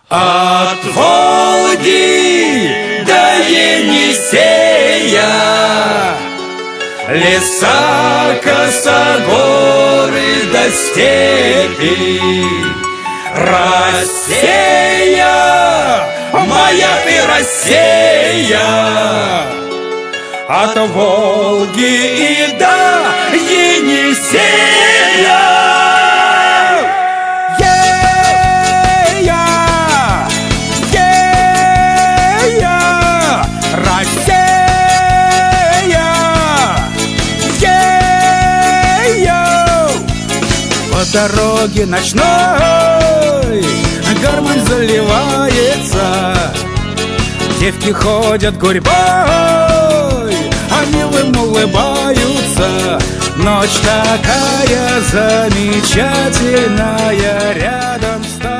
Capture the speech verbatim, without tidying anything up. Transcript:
От Волги до Енисея, леса, косогоры до степи, Россия, моя ты Россия. От Волги и до Енисея. По дороге ночной гармонь заливается, девки ходят гурьбой, а милым улыбаются. Ночь такая замечательная рядом с тобой.